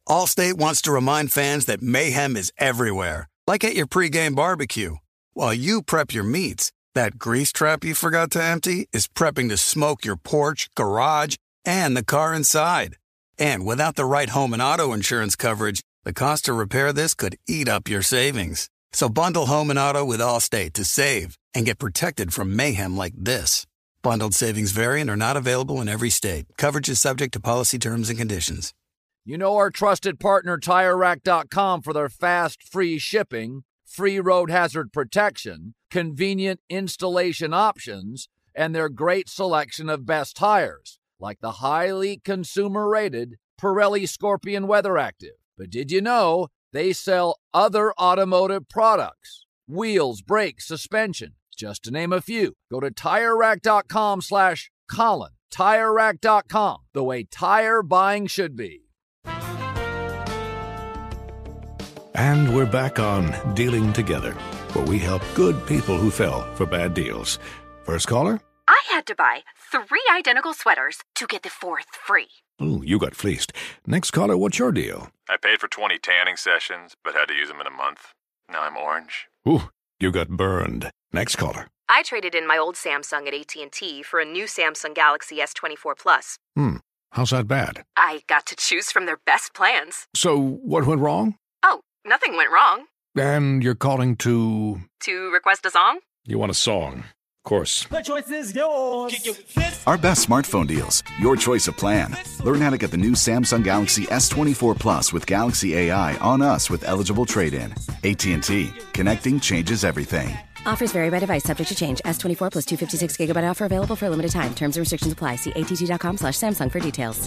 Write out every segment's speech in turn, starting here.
Allstate wants to remind fans that mayhem is everywhere, like at your pregame barbecue. While you prep your meats, that grease trap you forgot to empty is prepping to smoke your porch, garage, and the car inside. And without the right home and auto insurance coverage, the cost to repair this could eat up your savings. So bundle home and auto with Allstate to save and get protected from mayhem like this. Bundled savings vary and are not available in every state. Coverage is subject to policy terms and conditions. You know our trusted partner TireRack.com for their fast, free shipping, free road hazard protection, convenient installation options, and their great selection of best tires, like the highly consumer-rated Pirelli Scorpion Weather Active. But did you know they sell other automotive products? Wheels, brakes, suspension, just to name a few. Go to TireRack.com/Colin. TireRack.com, the way tire buying should be. And we're back on Dealing Together, where we help good people who fell for bad deals. First caller? I had to buy 3 identical sweaters to get the 4th free. Ooh, you got fleeced. Next caller, what's your deal? I paid for 20 tanning sessions, but had to use them in a month. Now I'm orange. Ooh, you got burned. Next caller. I traded in my old Samsung at AT&T for a new Samsung Galaxy S24 Plus. How's that bad? I got to choose from their best plans. So, what went wrong? Oh, nothing went wrong. And you're calling to... To request a song? You want a song. Of course. The choice is yours. Our best smartphone deals. Your choice of plan. Learn how to get the new Samsung Galaxy S24 Plus with Galaxy AI on us with eligible trade-in. AT&T. Connecting changes everything. Offers vary by device, subject to change. S24 plus 256 gigabyte offer available for a limited time. Terms and restrictions apply. See att.com/Samsung for details.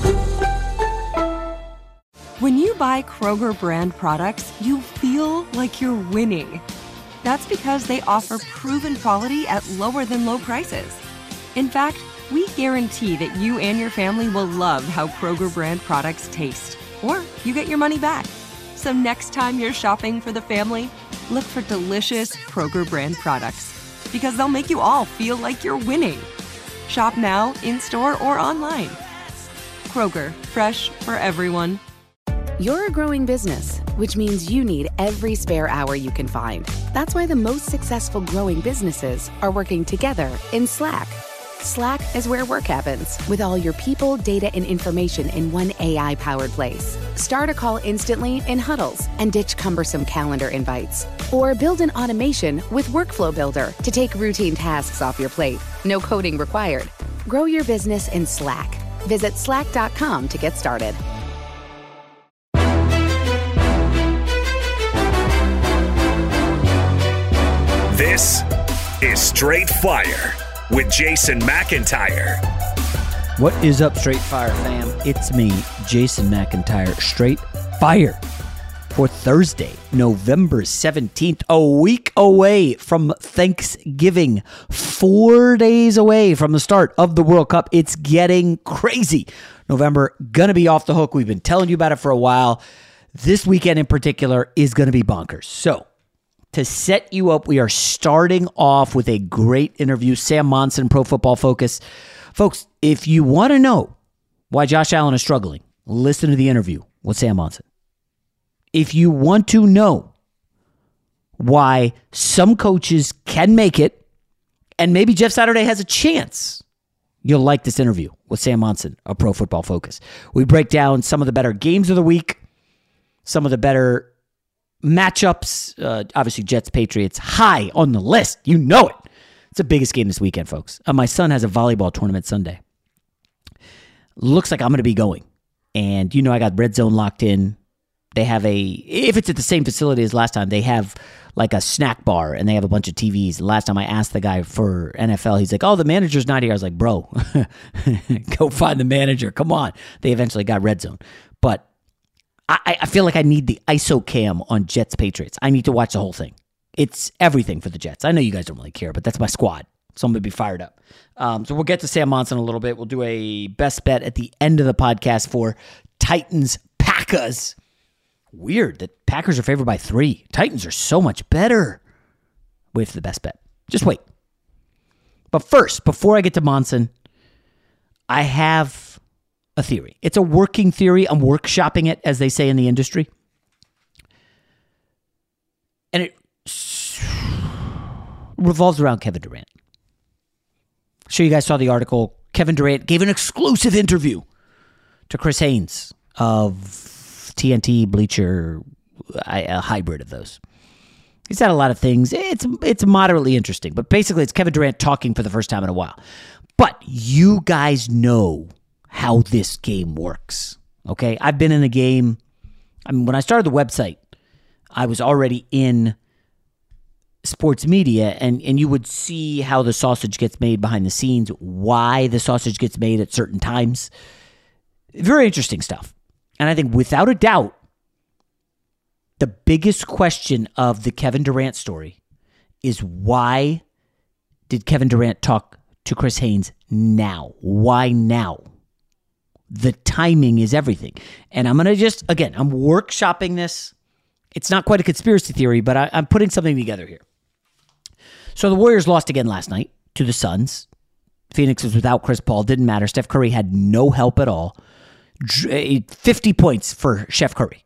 When you buy Kroger brand products, you feel like you're winning. That's because they offer proven quality at lower than low prices. In fact, we guarantee that you and your family will love how Kroger brand products taste, or you get your money back. So next time you're shopping for the family, look for delicious Kroger brand products, because they'll make you all feel like you're winning. Shop now, in-store, or online. Kroger, fresh for everyone. You're a growing business, which means you need every spare hour you can find. That's why the most successful growing businesses are working together in Slack. Slack is where work happens, with all your people, data, and information in one AI-powered place. Start a call instantly in huddles and ditch cumbersome calendar invites. Or build an automation with Workflow Builder to take routine tasks off your plate. No coding required. Grow your business in Slack. Visit slack.com to get started. This is Straight Fire with Jason McIntyre. What is up, Straight Fire fam? It's me, Jason McIntyre, Straight Fire for Thursday, November 17th, a week away from Thanksgiving, 4 days away from the start of the World Cup. It's getting crazy. November, gonna be off the hook. We've been telling you about it for a while. This weekend in particular is gonna be bonkers. So, to set you up, we are starting off with a great interview. Sam Monson, Pro Football Focus. Folks, if you want to know why Josh Allen is struggling, listen to the interview with Sam Monson. If you want to know why some coaches can make it, and maybe Jeff Saturday has a chance, you'll like this interview with Sam Monson of Pro Football Focus. We break down some of the better games of the week, some of the better matchups, obviously Jets-Patriots high on the list. You know it. It's the biggest game this weekend, folks. My son has a volleyball tournament Sunday. Looks like I'm going to be going. And you know I got Red Zone locked in. They have if it's at the same facility as last time, they have like a snack bar and they have a bunch of TVs. Last time I asked the guy for NFL, he's like, oh, the manager's not here. I was like, bro, go find the manager. Come on. They eventually got Red Zone. But I feel like I need the ISO cam on Jets Patriots. I need to watch the whole thing. It's everything for the Jets. I know you guys don't really care, but that's my squad. So I'm going to be fired up. So we'll get to Sam Monson a little bit. We'll do a best bet at the end of the podcast for Titans Packers. Weird that Packers are favored by 3. Titans are so much better. Wait for the best bet. Just wait. But first, before I get to Monson, I have a theory. It's a working theory. I'm workshopping it, as they say in the industry. And it revolves around Kevin Durant. I'm sure you guys saw the article. Kevin Durant gave an exclusive interview to Chris Haynes of TNT, Bleacher, a hybrid of those. He's had a lot of things. It's moderately interesting, but basically it's Kevin Durant talking for the first time in a while. But you guys know how this game works, okay? I've been in the game. I mean, when I started the website, I was already in sports media, and you would see how the sausage gets made behind the scenes, why the sausage gets made at certain times. Very interesting stuff. And I think without a doubt, the biggest question of the Kevin Durant story is, why did Kevin Durant talk to Chris Haynes now? Why now? The timing is everything. And I'm going to I'm workshopping this. It's not quite a conspiracy theory, but I'm putting something together here. So the Warriors lost again last night to the Suns. Phoenix was without Chris Paul. Didn't matter. Steph Curry had no help at all. 50 points for Chef Curry.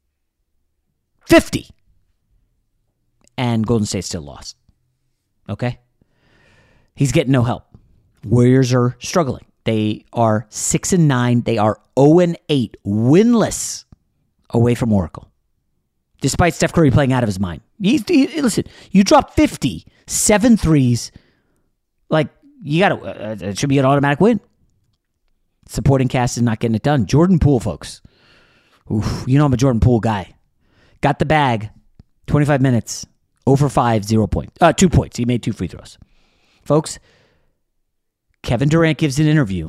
50. And Golden State still lost. Okay? He's getting no help. Warriors are struggling. They are 6-9. They are 0-8, winless away from Oracle. Despite Steph Curry playing out of his mind. Listen, you drop 50, 7 threes. Like, you got to, it should be an automatic win. Supporting cast is not getting it done. Jordan Poole, folks. Oof, you know I'm a Jordan Poole guy. Got the bag, 25 minutes, 0 for 5, 0 points. 2 points. He made 2 free throws. Folks, Kevin Durant gives an interview.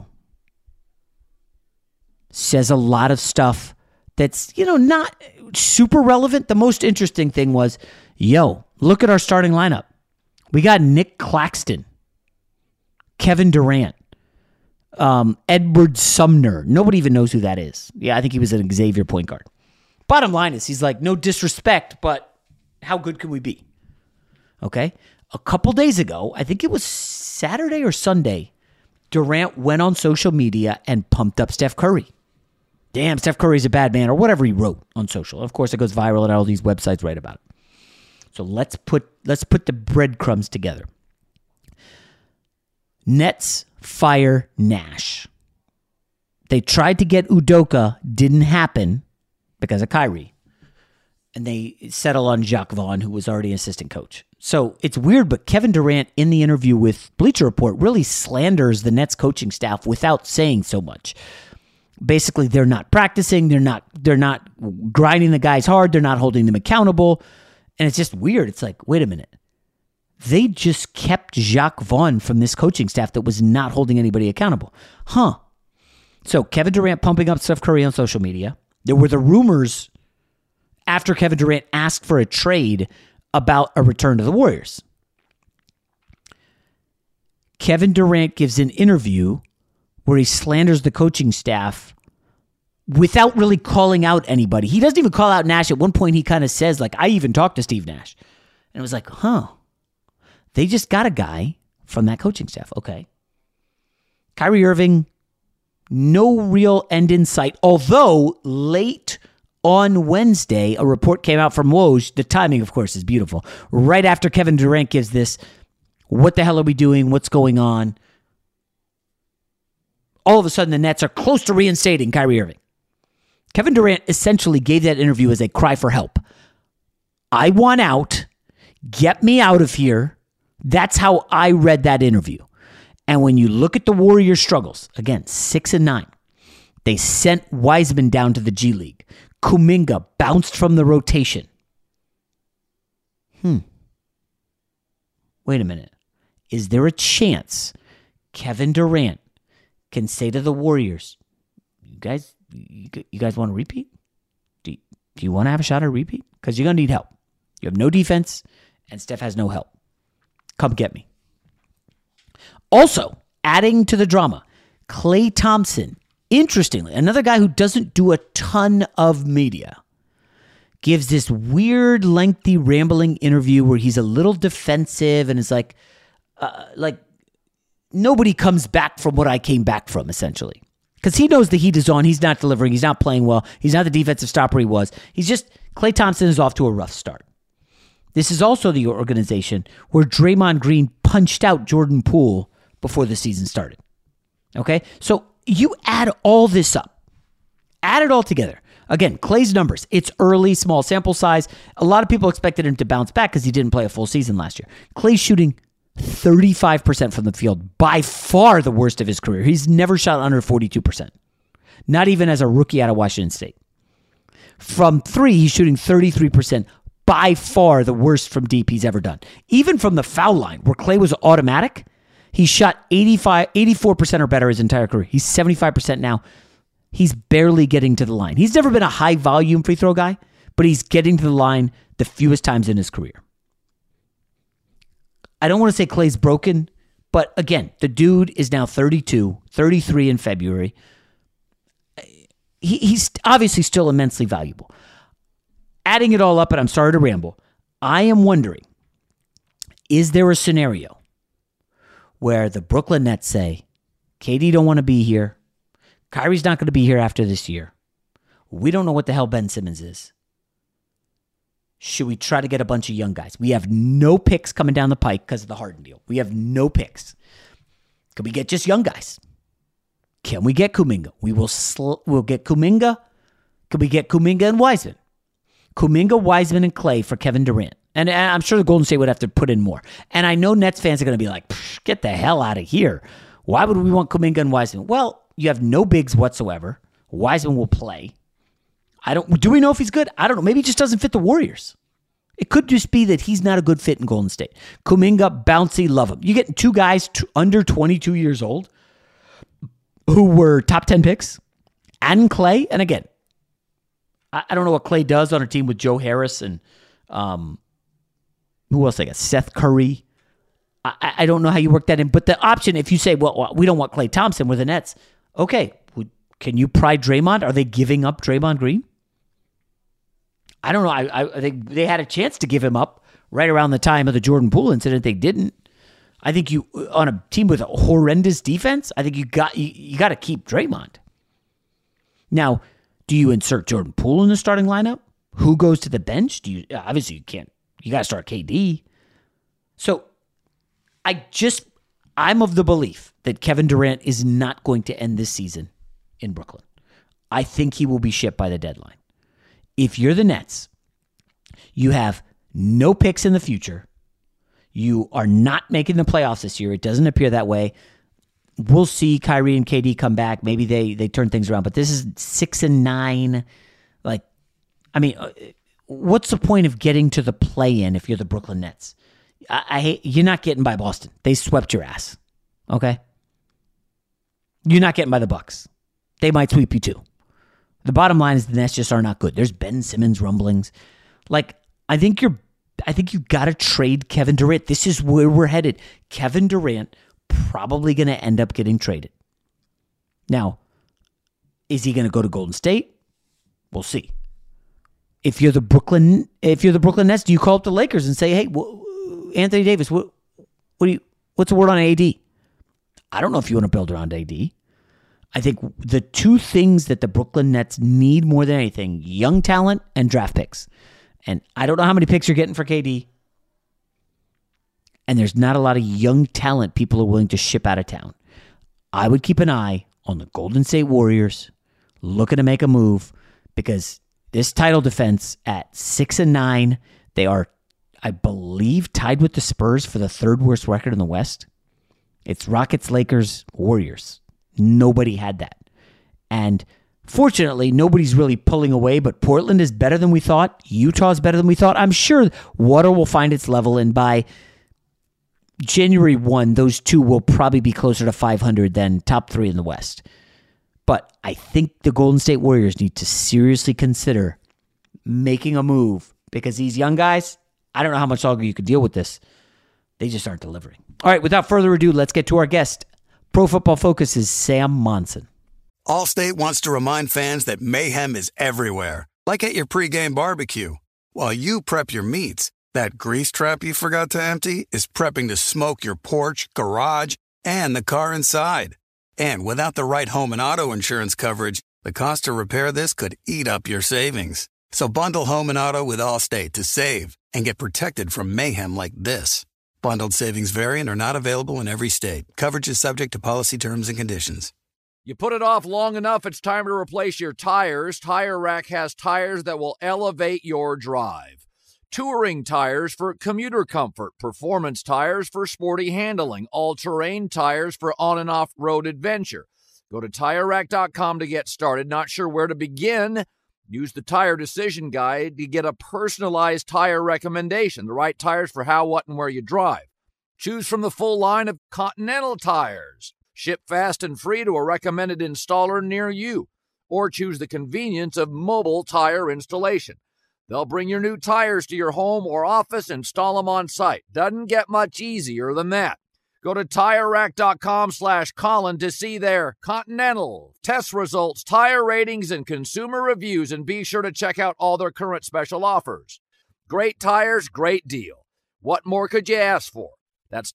Says a lot of stuff that's, not super relevant. The most interesting thing was, look at our starting lineup. We got Nick Claxton, Kevin Durant, Edward Sumner. Nobody even knows who that is. Yeah, I think he was an Xavier point guard. Bottom line is, he's like, no disrespect, but how good can we be? Okay? A couple days ago, I think it was Saturday or Sunday, Durant went on social media and pumped up Steph Curry. Damn, Steph Curry's a bad man, or whatever he wrote on social. Of course, it goes viral and all these websites write about it. So let's put the breadcrumbs together. Nets fire Nash. They tried to get Udoka, didn't happen because of Kyrie. And they settle on Jacques Vaughn, who was already assistant coach. So it's weird, but Kevin Durant in the interview with Bleacher Report really slanders the Nets coaching staff without saying so much. Basically, they're not practicing. They're not grinding the guys hard. They're not holding them accountable. And it's just weird. It's like, wait a minute. They just kept Jacques Vaughn from this coaching staff that was not holding anybody accountable. Huh. So Kevin Durant pumping up Steph Curry on social media. There were the rumors after Kevin Durant asked for a trade about a return to the Warriors. Kevin Durant gives an interview where he slanders the coaching staff without really calling out anybody. He doesn't even call out Nash. At one point, he kind of says, like, I even talked to Steve Nash. And it was like, they just got a guy from that coaching staff. Okay. Kyrie Irving, no real end in sight. Although, late on Wednesday, a report came out from Woj. The timing, of course, is beautiful. Right after Kevin Durant gives this, what the hell are we doing? What's going on? All of a sudden, the Nets are close to reinstating Kyrie Irving. Kevin Durant essentially gave that interview as a cry for help. I want out. Get me out of here. That's how I read that interview. And when you look at the Warriors' struggles, again, 6-9, they sent Wiseman down to the G League. Kuminga bounced from the rotation. Wait a minute. Is there a chance Kevin Durant can say to the Warriors, you guys want to repeat? Do you want to have a shot at a repeat? Because you're going to need help. You have no defense, and Steph has no help. Come get me. Also, adding to the drama, Klay Thompson, interestingly, another guy who doesn't do a ton of media, gives this weird, lengthy, rambling interview where he's a little defensive and is like nobody comes back from what I came back from, essentially. because he knows the heat is on. He's not delivering. He's not playing well. He's not the defensive stopper he was. Klay Thompson is off to a rough start. This is also the organization where Draymond Green punched out Jordan Poole before the season started. Okay? So you add all this up. Add it all together. Again, Klay's numbers. It's early, small sample size. A lot of people expected him to bounce back because he didn't play a full season last year. Klay's shooting 35% from the field, by far the worst of his career. He's never shot under 42%. Not even as a rookie out of Washington State. From three, he's shooting 33%, by far the worst from deep he's ever done. Even from the foul line, where Klay was automatic, he shot 84% or better his entire career. He's 75% now. He's barely getting to the line. He's never been a high-volume free throw guy, but he's getting to the line the fewest times in his career. I don't want to say Klay's broken, but again, the dude is now 32, 33 in February. He's obviously still immensely valuable. Adding it all up, and I'm sorry to ramble, I am wondering, is there a scenario where the Brooklyn Nets say, KD don't want to be here, Kyrie's not going to be here after this year, we don't know what the hell Ben Simmons is, should we try to get a bunch of young guys? We have no picks coming down the pike because of the Harden deal. We have no picks. Could we get just young guys? Can we get Kuminga? We'll get Kuminga. Could we get Kuminga and Wiseman? Kuminga, Wiseman, and Klay for Kevin Durant. And I'm sure the Golden State would have to put in more. And I know Nets fans are going to be like, get the hell out of here. Why would we want Kuminga and Wiseman? Well, you have no bigs whatsoever. Wiseman will play. Do we know if he's good? I don't know. Maybe he just doesn't fit the Warriors. It could just be that he's not a good fit in Golden State. Kuminga, bouncy, love him. You get two guys under 22 years old who were top 10 picks, and Klay. And again, I don't know what Klay does on a team with Joe Harris and who else they got? Seth Curry. I don't know how you work that in. But the option, if you say, well, we don't want Klay Thompson with the Nets, okay, can you pry Draymond? Are they giving up Draymond Green? I don't know. I think they had a chance to give him up right around the time of the Jordan Poole incident. They didn't. I think you, on a team with a horrendous defense, I think you got to keep Draymond. Now, do you insert Jordan Poole in the starting lineup? Who goes to the bench? Obviously you can't. You got to start KD. So I'm of the belief that Kevin Durant is not going to end this season in Brooklyn. I think he will be shipped by the deadline. If you're the Nets, you have no picks in the future. You are not making the playoffs this year. It doesn't appear that way. We'll see Kyrie and KD come back. Maybe they turn things around. But this is 6-9. What's the point of getting to the play-in if you're the Brooklyn Nets? You're not getting by Boston. They swept your ass. Okay? You're not getting by the Bucks. They might sweep you too. The bottom line is the Nets just are not good. There's Ben Simmons rumblings. I think you got to trade Kevin Durant. This is where we're headed. Kevin Durant probably going to end up getting traded. Now, is he going to go to Golden State? We'll see. If you're the Brooklyn Nets, do you call up the Lakers and say, "Hey, Anthony Davis, what's the word on AD?" I don't know if you want to build around AD. I think the two things that the Brooklyn Nets need more than anything, young talent and draft picks. And I don't know how many picks you're getting for KD. And there's not a lot of young talent people are willing to ship out of town. I would keep an eye on the Golden State Warriors looking to make a move because this title defense at 6-9, they are, I believe, tied with the Spurs for the third worst record in the West. It's Rockets, Lakers, Warriors. Nobody had that. And fortunately, nobody's really pulling away, but Portland is better than we thought. Utah is better than we thought. I'm sure water will find its level, and by January 1, those two will probably be closer to 500 than top three in the West. But I think the Golden State Warriors need to seriously consider making a move because these young guys, I don't know how much longer you could deal with this. They just aren't delivering. All right, without further ado, let's get to our guest. Pro Football Focus's Sam Monson. Allstate wants to remind fans that mayhem is everywhere, like at your pregame barbecue. While you prep your meats, that grease trap you forgot to empty is prepping to smoke your porch, garage, and the car inside. And without the right home and auto insurance coverage, the cost to repair this could eat up your savings. So bundle home and auto with Allstate to save and get protected from mayhem like this. Bundled savings variant are not available in every state. Coverage is subject to policy terms and conditions. You put it off long enough, it's time to replace your tires. Tire Rack has tires that will elevate your drive. Touring tires for commuter comfort, performance tires for sporty handling, all-terrain tires for on- and off-road adventure. Go to TireRack.com to get started. Not sure where to begin? Use the Tire Decision Guide to get a personalized tire recommendation, the right tires for how, what, and where you drive. Choose from the full line of Continental tires. Ship fast and free to a recommended installer near you. Or choose the convenience of mobile tire installation. They'll bring your new tires to your home or office, install them on site. Doesn't get much easier than that. Go to TireRack.com/Colin to see their Continental test results, tire ratings, and consumer reviews, and be sure to check out all their current special offers. Great tires, great deal. What more could you ask for? That's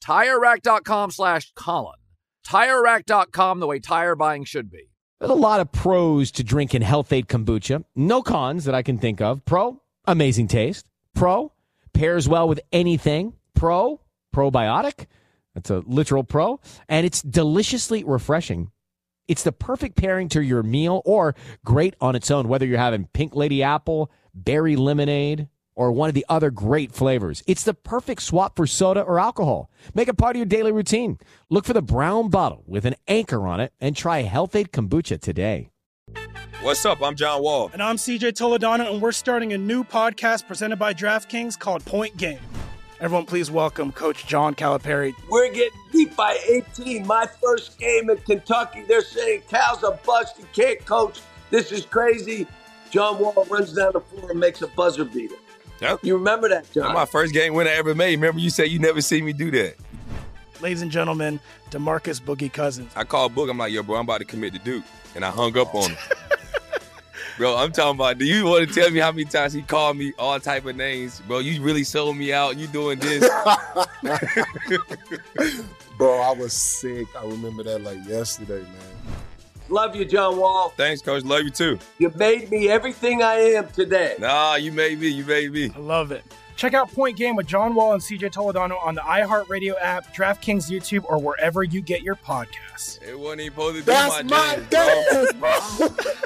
TireRack.com/Colin. TireRack.com, the way tire buying should be. There's a lot of pros to drinking Health-Ade kombucha. No cons that I can think of. Pro, amazing taste. Pro, pairs well with anything. Pro, probiotic. That's a literal pro. And it's deliciously refreshing. It's the perfect pairing to your meal or great on its own, whether you're having pink lady apple, berry lemonade, or one of the other great flavors. It's the perfect swap for soda or alcohol. Make it part of your daily routine. Look for the brown bottle with an anchor on it and try Health-Ade kombucha today. What's up? I'm John Wall. And I'm CJ Toledano, and we're starting a new podcast presented by DraftKings called Point Game. Everyone, please welcome Coach John Calipari. We're getting beat by 18. My first game in Kentucky, they're saying Cal's a bust. He can't coach. This is crazy. John Wall runs down the floor and makes a buzzer beater. Yep. You remember that, John? That's my first game winner I ever made. Remember you said you never seen me do that. Ladies and gentlemen, DeMarcus Boogie Cousins. I called Boog. I'm like, yo, bro, I'm about to commit to Duke. And I hung up on him. Bro, I'm talking about, do you want to tell me how many times he called me all type of names? Bro, you really sold me out. You doing this. Bro, I was sick. I remember that like yesterday, man. Love you, John Wall. Thanks, Coach. Love you, too. You made me everything I am today. Nah, you made me. You made me. I love it. Check out Point Game with John Wall and CJ Toledano on the iHeartRadio app, DraftKings YouTube, or wherever you get your podcasts. It wasn't even supposed to be That's my dance, bro.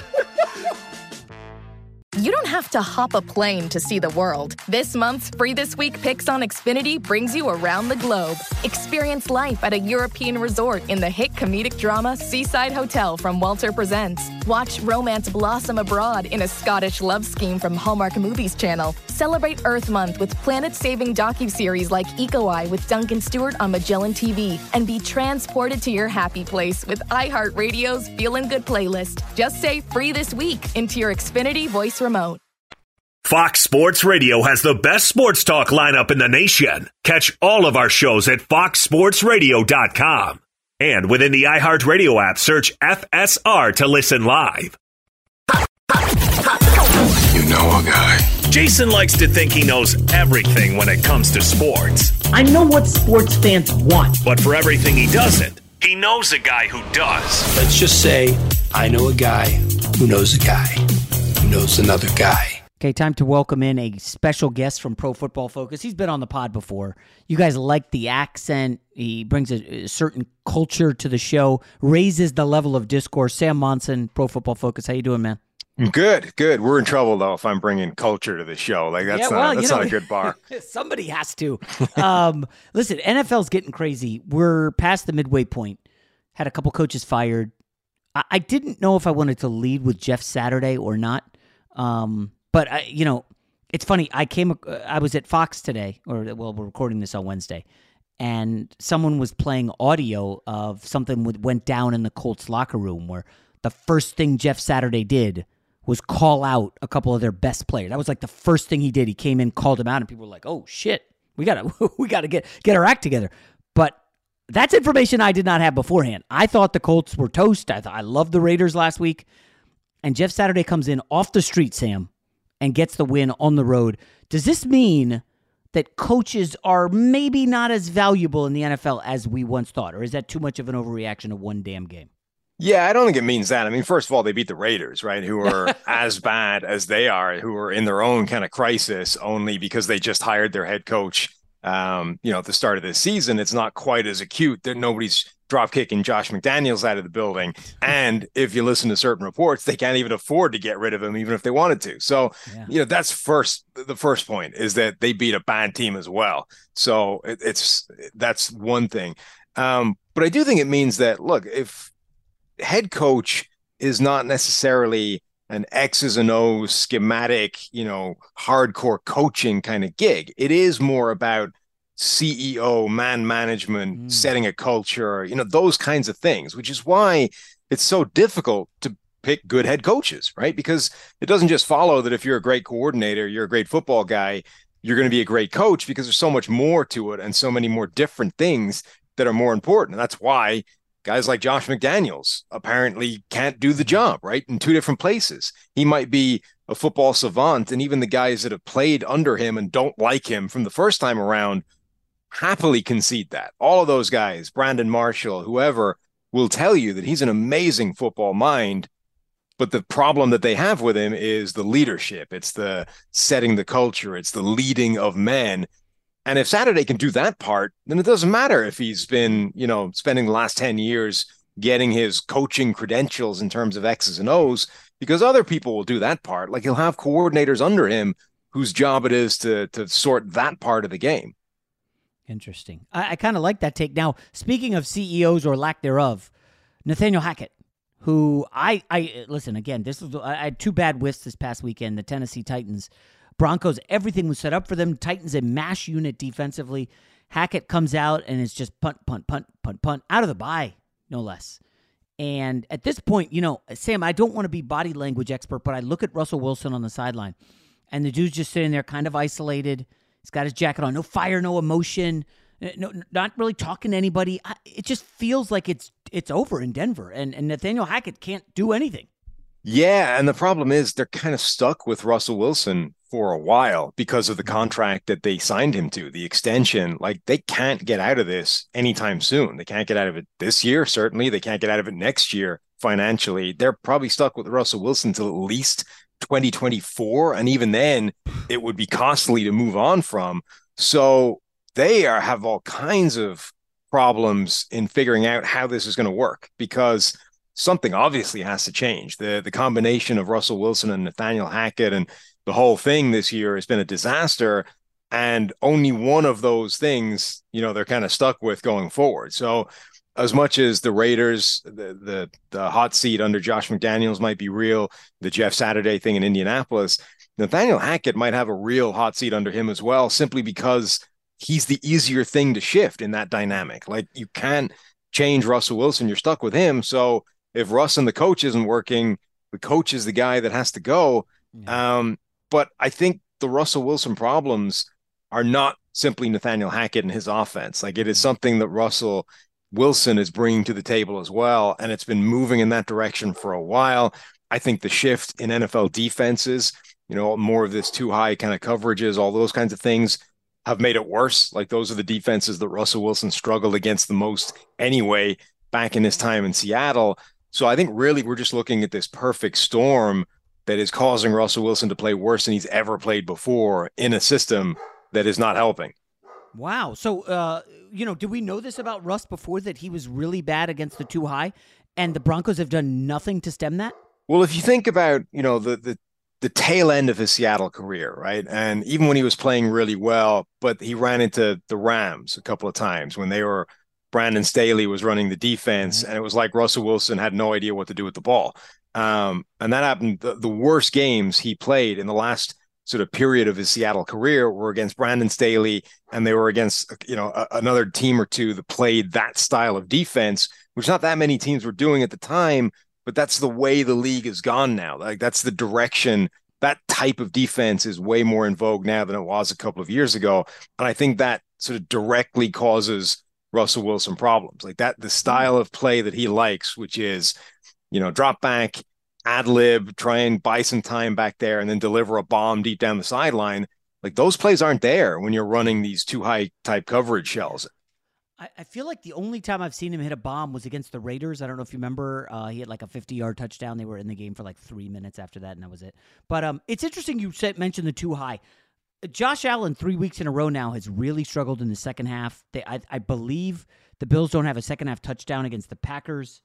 You don't have to hop a plane to see the world. This month's Free This Week Picks on Xfinity brings you around the globe. Experience life at a European resort in the hit comedic drama Seaside Hotel from Walter Presents. Watch romance blossom abroad in a Scottish love scheme from Hallmark Movies Channel. Celebrate Earth Month with planet-saving docuseries like Eco Eye with Duncan Stewart on Magellan TV. And be transported to your happy place with iHeartRadio's Feelin' Good playlist. Just say Free This Week into your Xfinity voice remote. Fox Sports Radio has the best sports talk lineup in the nation. Catch all of our shows at foxsportsradio.com. And within the iHeartRadio app, search FSR to listen live. You know a guy. Jason likes to think he knows everything when it comes to sports. I know what sports fans want. But for everything he doesn't, he knows a guy who does. Let's just say I know a guy who knows a guy who knows another guy. Okay, time to welcome in a special guest from Pro Football Focus. He's been on the pod before. You guys like the accent. He brings a certain culture to the show, raises the level of discourse. Sam Monson, Pro Football Focus. How you doing, man? Good. We're in trouble, though, if I'm bringing culture to the show. Like, that's not a good bar. Somebody has to. Listen, NFL's getting crazy. We're past the midway point. Had a couple coaches fired. I didn't know if I wanted to lead with Jeff Saturday or not. But, it's funny. I was at Fox today, we're recording this on Wednesday, and someone was playing audio of something went down in the Colts locker room where the first thing Jeff Saturday did was call out a couple of their best players. That was like the first thing he did. He came in, called them out, and people were like, oh, shit, we gotta get our act together. But that's information I did not have beforehand. I thought the Colts were toast. I loved the Raiders last week. And Jeff Saturday comes in off the street, Sam, and gets the win on the road. Does this mean that coaches are maybe not as valuable in the NFL as we once thought? Or is that too much of an overreaction of one damn game? Yeah, I don't think it means that. I mean, first of all, they beat the Raiders, right? Who are as bad as they are, who are in their own kind of crisis only because they just hired their head coach, at the start of this season. It's not quite as acute that nobody's drop kicking Josh McDaniels out of the building. And if you listen to certain reports, they can't even afford to get rid of him, even if they wanted to. So, that's the first point is that they beat a bad team as well. So that's one thing. But I do think it means that, look, if head coach is not necessarily an X's and O's schematic, hardcore coaching kind of gig. It is more about CEO, man management, setting a culture, those kinds of things, which is why it's so difficult to pick good head coaches, right? Because it doesn't just follow that if you're a great coordinator, you're a great football guy, you're going to be a great coach, because there's so much more to it and so many more different things that are more important. And that's why guys like Josh McDaniels apparently can't do the job, right? In two different places. He might be a football savant, and even the guys that have played under him and don't like him from the first time around happily concede that. All of those guys, Brandon Marshall, whoever, will tell you that he's an amazing football mind, but the problem that they have with him is the leadership. It's the setting the culture. It's the leading of men. And if Saturday can do that part, then it doesn't matter if he's been, spending the last 10 years getting his coaching credentials in terms of X's and O's, because other people will do that part. Like, he'll have coordinators under him whose job it is to sort that part of the game. Interesting. I kind of like that take. Now, speaking of CEOs or lack thereof, Nathaniel Hackett, who I listen, again, I had two bad whiffs this past weekend, the Tennessee Titans. Broncos, everything was set up for them. Titans, a mash unit defensively. Hackett comes out and it's just punt, punt, punt, punt, punt, out of the bye, no less. And at this point, Sam, I don't want to be body language expert, but I look at Russell Wilson on the sideline, and the dude's just sitting there kind of isolated. He's got his jacket on, no fire, no emotion, no, not really talking to anybody. It just feels like it's over in Denver, and Nathaniel Hackett can't do anything. Yeah, and the problem is they're kind of stuck with Russell Wilson for a while because of the contract that they signed him to, the extension. Like, they can't get out of this anytime soon. They can't get out of it this year, certainly. They can't get out of it next year financially. They're probably stuck with Russell Wilson till at least 2024, and even then, it would be costly to move on from. So they have all kinds of problems in figuring out how this is going to work, because something obviously has to change. The combination of Russell Wilson and Nathaniel Hackett and the whole thing this year has been a disaster, and only one of those things, they're kind of stuck with going forward. So as much as the Raiders, the hot seat under Josh McDaniels might be real, the Jeff Saturday thing in Indianapolis, Nathaniel Hackett might have a real hot seat under him as well, simply because he's the easier thing to shift in that dynamic. Like, you can't change Russell Wilson. You're stuck with him. So if Russ and the coach isn't working, the coach is the guy that has to go. Yeah. But I think the Russell Wilson problems are not simply Nathaniel Hackett and his offense. Like, it is something that Russell Wilson is bringing to the table as well, and it's been moving in that direction for a while. I think the shift in NFL defenses, more of this too high kind of coverages, all those kinds of things have made it worse. Like, those are the defenses that Russell Wilson struggled against the most anyway back in his time in Seattle. So I think really we're just looking at this perfect storm that is causing Russell Wilson to play worse than he's ever played before in a system that is not helping. Wow. So, did we know this about Russ before, that he was really bad against the too high, and the Broncos have done nothing to stem that? Well, if you think about, the tail end of his Seattle career, right? And even when he was playing really well, but he ran into the Rams a couple of times when Brandon Staley was running the defense, and it was like Russell Wilson had no idea what to do with the ball. And that happened. The worst games he played in the last sort of period of his Seattle career were against Brandon Staley, and they were against, another team or two that played that style of defense, which not that many teams were doing at the time, but that's the way the league has gone now. Like, that's the direction. That type of defense is way more in vogue now than it was a couple of years ago. And I think that sort of directly causes Russell Wilson problems. Like, that, the style of play that he likes, which is, drop back, ad lib, try and buy some time back there, and then deliver a bomb deep down the sideline. Like, those plays aren't there when you're running these too high type coverage shells. I feel like the only time I've seen him hit a bomb was against the Raiders. I don't know if you remember. He had like a 50-yard touchdown. They were in the game for like 3 minutes after that, and that was it. But it's interesting you mentioned the too high. Josh Allen, 3 weeks in a row now, has really struggled in the second half. I believe the Bills don't have a second-half touchdown against the Packers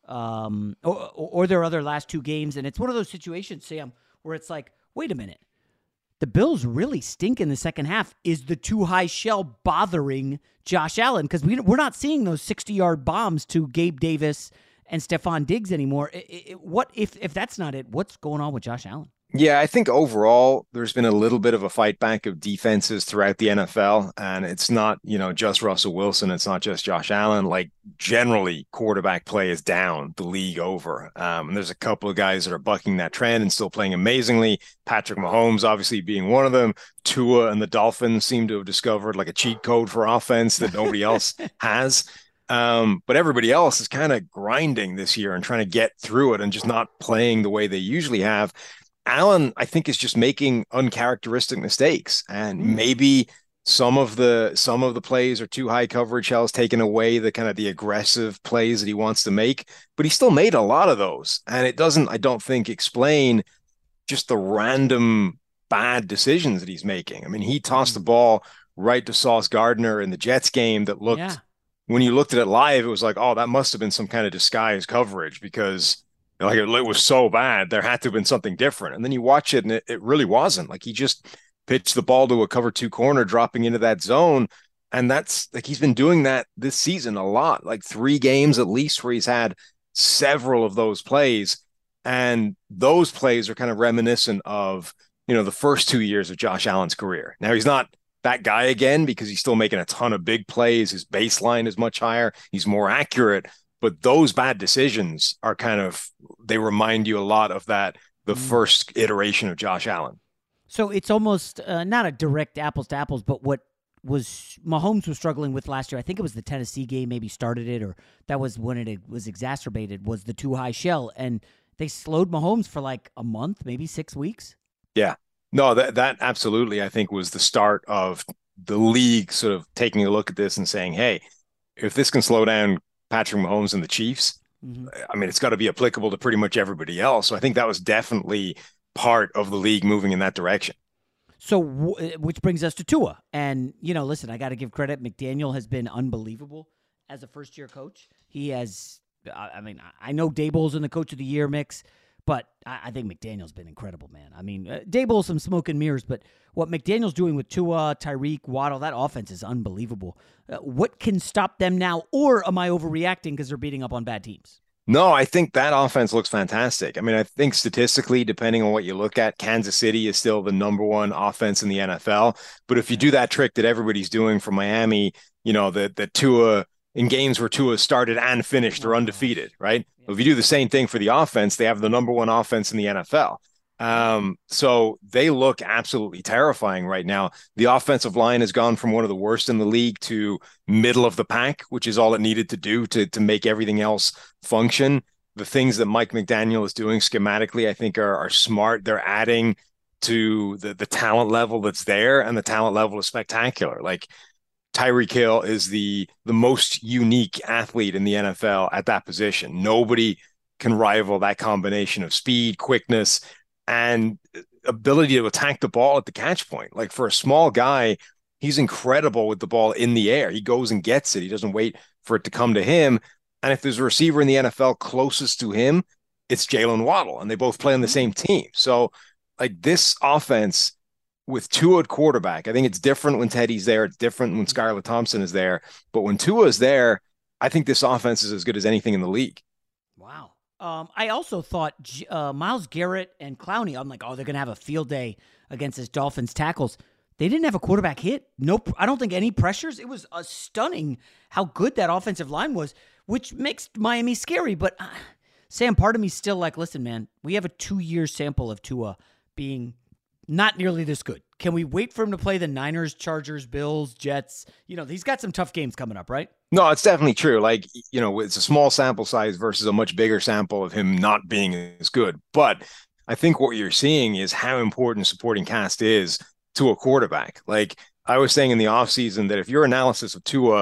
or their other last 2 games. And it's one of those situations, Sam, where it's like, wait a minute. The Bills really stink in the second half. Is the too high shell bothering Josh Allen? Because we're not seeing those 60-yard bombs to Gabe Davis and Stephon Diggs anymore. What if that's not it? What's going on with Josh Allen? Yeah, I think overall there's been a little bit of a fight back of defenses throughout the NFL, and it's not, just Russell Wilson. It's not just Josh Allen. Like generally, quarterback play is down the league over. And there's a couple of guys that are bucking that trend and still playing amazingly. Patrick Mahomes, obviously being one of them. Tua and the Dolphins seem to have discovered like a cheat code for offense that nobody else has. But everybody else is kind of grinding this year and trying to get through it and just not playing the way they usually have. Allen, I think, is just making uncharacteristic mistakes, and maybe some of the plays are too high coverage. Has taken away the kind of the aggressive plays that he wants to make, but he still made a lot of those, and it doesn't, I don't think, explain just the random bad decisions that he's making. I mean, he tossed the ball right to Sauce Gardner in the Jets game that looked, when you looked at it live, it was like, oh, that must have been some kind of disguised coverage because like it was so bad, there had to have been something different. And then you watch it and it really wasn't. Like he just pitched the ball to a cover 2 corner, dropping into that zone. And that's like, he's been doing that this season a lot, like 3 games at least where he's had several of those plays. And those plays are kind of reminiscent of, the first 2 years of Josh Allen's career. Now he's not that guy again because he's still making a ton of big plays. His baseline is much higher. He's more accurate. But those bad decisions are they remind you a lot of the first iteration of Josh Allen. So it's almost not a direct apples to apples, but what Mahomes was struggling with last year, I think it was the Tennessee game maybe started it, or that was when it was exacerbated, was the too high shell. And they slowed Mahomes for like a month, maybe 6 weeks. Yeah. No, that absolutely, I think, was the start of the league sort of taking a look at this and saying, hey, if this can slow down Patrick Mahomes and the Chiefs, I mean, it's got to be applicable to pretty much everybody else. So I think that was definitely part of the league moving in that direction. So, which brings us to Tua. And, listen, I got to give credit. McDaniel has been unbelievable as a first-year coach. He has, I know Daboll's in the Coach of the Year mix, but I think McDaniel's been incredible, man. I mean, Daboll's some smoke and mirrors, but what McDaniel's doing with Tua, Tyreek, Waddle, that offense is unbelievable. What can stop them now, or am I overreacting because they're beating up on bad teams? No, I think that offense looks fantastic. I mean, I think statistically, depending on what you look at, Kansas City is still the number 1 offense in the NFL. But if you do that trick that everybody's doing for Miami, that Tua, in games where Tua started and finished, they're undefeated, right? If you do the same thing for the offense, they have the number 1 offense in the NFL. So they look absolutely terrifying right now. The offensive line has gone from one of the worst in the league to middle of the pack, which is all it needed to do to make everything else function. The things that Mike McDaniel is doing schematically, I think are smart. They're adding to the talent level that's there, and the talent level is spectacular. Like Tyreek Hill is the most unique athlete in the NFL at that position. Nobody can rival that combination of speed, quickness, and ability to attack the ball at the catch point. Like for a small guy, he's incredible with the ball in the air. He goes and gets it. He doesn't wait for it to come to him. And if there's a receiver in the NFL closest to him, it's Jalen Waddle, and they both play on the same team. So like this offense with Tua at quarterback, I think it's different when Teddy's there. It's different when Skylar Thompson is there. But when Tua is there, I think this offense is as good as anything in the league. Wow. I also thought Myles Garrett and Clowney, I'm like, they're going to have a field day against this Dolphins tackles. They didn't have a quarterback hit. Nope. I don't think any pressures. It was stunning how good that offensive line was, which makes Miami scary. But Sam, part of me still like, listen, man, we have a 2-year sample of Tua being not nearly this good. Can we wait for him to play the Niners, Chargers, Bills, Jets? He's got some tough games coming up, right? No, it's definitely true. Like, it's a small sample size versus a much bigger sample of him not being as good. But I think what you're seeing is how important supporting cast is to a quarterback. Like I was saying in the offseason that if your analysis of Tua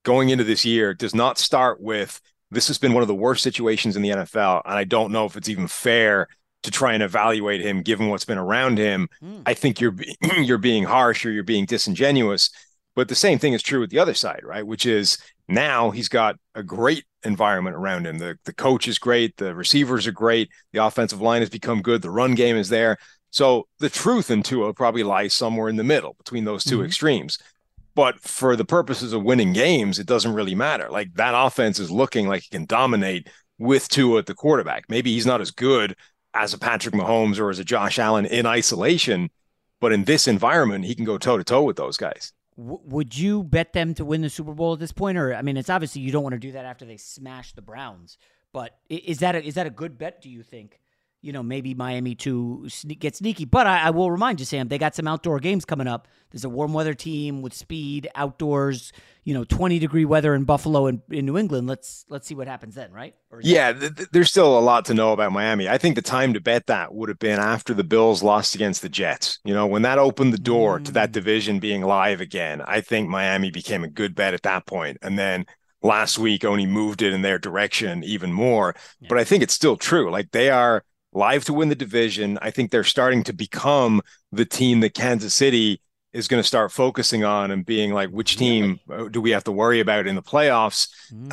going into this year does not start with, this has been one of the worst situations in the NFL, and I don't know if it's even fair to try and evaluate him given what's been around him. I think you're being harsh, or you're being disingenuous. But the same thing is true with the other side, right? Which is now he's got a great environment around him. The coach is great. The receivers are great. The offensive line has become good. The run game is there. So the truth in Tua probably lies somewhere in the middle between those two extremes. But for the purposes of winning games, it doesn't really matter. Like, that offense is looking like it can dominate with Tua at the quarterback. Maybe he's not as good as a Patrick Mahomes or as a Josh Allen in isolation, but in this environment, he can go toe-to-toe with those guys. Would you bet them to win the Super Bowl at this point? Or, I mean, it's obviously you don't want to do that after they smash the Browns, but is that a good bet, do you think? You know, maybe Miami to get sneaky. But I will remind you, Sam, they got some outdoor games coming up. There's a warm weather team with speed, outdoors, 20-degree weather in Buffalo and in New England. Let's see what happens then, right? There's still a lot to know about Miami. I think the time to bet that would have been after the Bills lost against the Jets. When that opened the door to that division being live again, I think Miami became a good bet at that point. And then last week only moved it in their direction even more. Yeah. But I think it's still true. Like, they are live to win the division. I think they're starting to become the team that Kansas City is going to start focusing on and being like, which team do we have to worry about in the playoffs?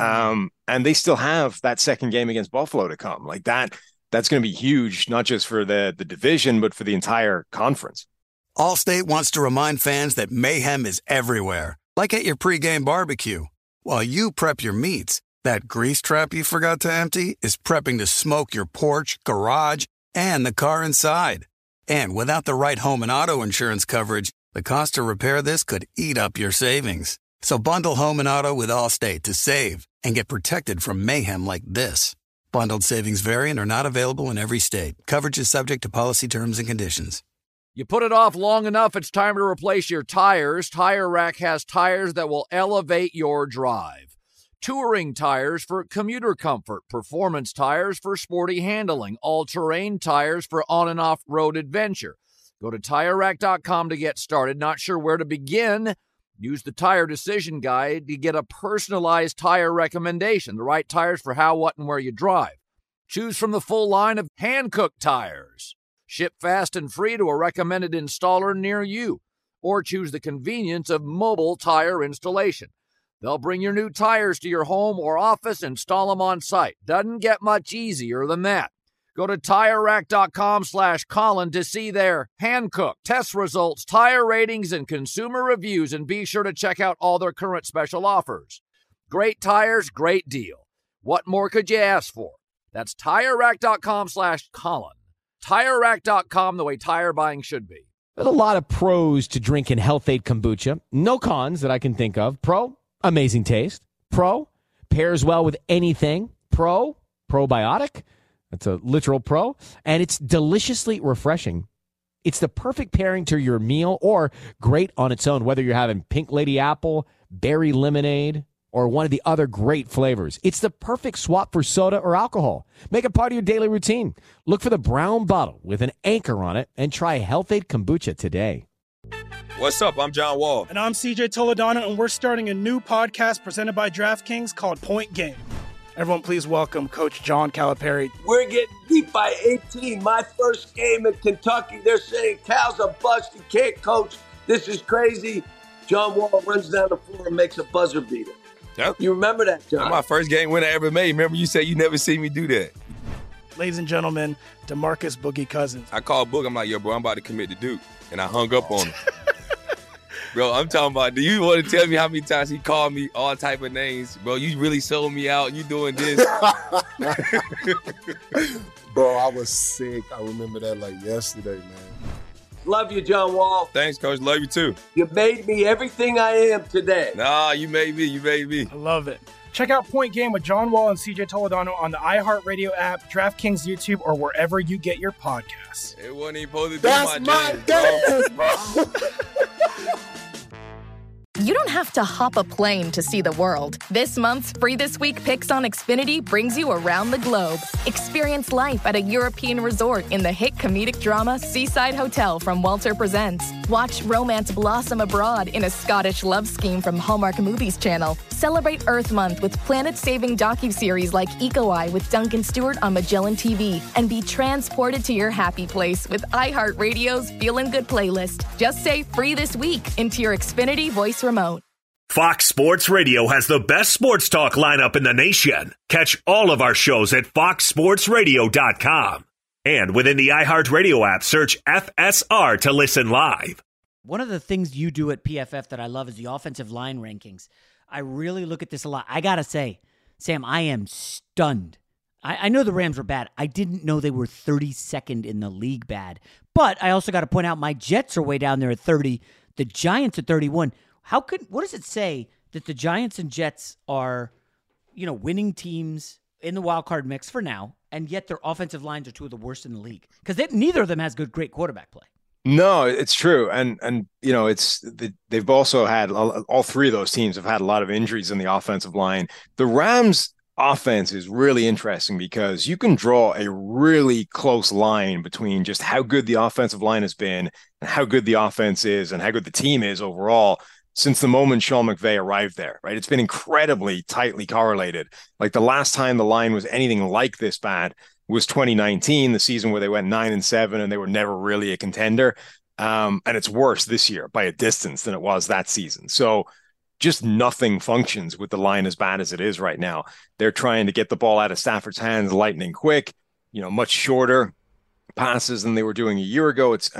And they still have that second game against Buffalo to come. Like, that's going to be huge, not just for the division, but for the entire conference. Allstate wants to remind fans that mayhem is everywhere, like at your pregame barbecue. While you prep your meats, that grease trap you forgot to empty is prepping to smoke your porch, garage, and the car inside. And without the right home and auto insurance coverage, the cost to repair this could eat up your savings. So bundle home and auto with Allstate to save and get protected from mayhem like this. Bundled savings vary and are not available in every state. Coverage is subject to policy terms and conditions. You put it off long enough, it's time to replace your tires. Tire Rack has tires that will elevate your drive. Touring tires for commuter comfort, performance tires for sporty handling, all-terrain tires for on- and off-road adventure. Go to TireRack.com to get started. Not sure where to begin? Use the Tire Decision Guide to get a personalized tire recommendation, the right tires for how, what, and where you drive. Choose from the full line of hand-cooked tires. Ship fast and free to a recommended installer near you. Or choose the convenience of mobile tire installation. They'll bring your new tires to your home or office, install them on site. Doesn't get much easier than that. Go to TireRack.com/Colin to see their hand-cooked test results, tire ratings, and consumer reviews, and be sure to check out all their current special offers. Great tires, great deal. What more could you ask for? That's TireRack.com/Colin. TireRack.com, the way tire buying should be. There's a lot of pros to drinking Health-Ade Kombucha. No cons that I can think of. Pro, amazing taste. Pro, pairs well with anything. Pro, probiotic. That's a literal pro. And it's deliciously refreshing. It's the perfect pairing to your meal or great on its own, whether you're having pink lady apple, berry lemonade, or one of the other great flavors. It's the perfect swap for soda or alcohol. Make it part of your daily routine. Look for the brown bottle with an anchor on it and try Health-Ade Kombucha today. What's up? I'm John Wall. And I'm CJ Toledano, and we're starting a new podcast presented by DraftKings called Point Game. Everyone, please welcome Coach John Calipari. We're getting beat by 18. My first game in Kentucky. They're saying Cal's a bust. He can't coach. This is crazy. John Wall runs down the floor and makes a buzzer beater. Yep. You remember that, John? That's my first game win I ever made. Remember you said you never seen me do that. Ladies and gentlemen, DeMarcus Boogie Cousins. I called Boog. I'm like, yo, bro, I'm about to commit to Duke. And I hung up on him. Bro, I'm talking about, do you want to tell me how many times he called me all type of names? Bro, you really sold me out. You doing this. Bro, I was sick. I remember that like yesterday, man. Love you, John Wall. Thanks, Coach. Love you, too. You made me everything I am today. Nah, you made me. You made me. I love it. Check out Point Game with John Wall and CJ Toledano on the iHeartRadio app, DraftKings YouTube, or wherever you get your podcasts. It wasn't even supposed to be That's my game, bro. You don't have have to hop a plane to see the world. This month's Free This Week Picks on Xfinity brings you around the globe. Experience life at a European resort in the hit comedic drama Seaside Hotel from Walter Presents. Watch romance blossom abroad in a Scottish love scheme from Hallmark Movies Channel. Celebrate Earth Month with planet-saving docuseries like Eco Eye with Duncan Stewart on Magellan TV. And be transported to your happy place with iHeartRadio's Feelin' Good playlist. Just say Free This Week into your Xfinity voice remote. Fox Sports Radio has the best sports talk lineup in the nation. Catch all of our shows at foxsportsradio.com. And within the iHeartRadio app, search FSR to listen live. One of the things you do at PFF that I love is the offensive line rankings. I really look at this a lot. I got to say, Sam, I am stunned. I know the Rams were bad. I didn't know they were 32nd in the league bad. But I also got to point out my Jets are way down there at 30. The Giants at 31. What does it say that the Giants and Jets are, winning teams in the wild card mix for now, and yet their offensive lines are two of the worst in the league? Because neither of them has great quarterback play. No, it's true. And they've also had, all three of those teams have had a lot of injuries in the offensive line. The Rams offense is really interesting because you can draw a really close line between just how good the offensive line has been and how good the offense is and how good the team is overall since the moment Sean McVay arrived there, right? It's been incredibly tightly correlated. Like the last time the line was anything like this bad was 2019, the season where they went 9-7 and they were never really a contender. And it's worse this year by a distance than it was that season. So just nothing functions with the line as bad as it is right now. They're trying to get the ball out of Stafford's hands lightning quick, much shorter passes than they were doing a year ago. It's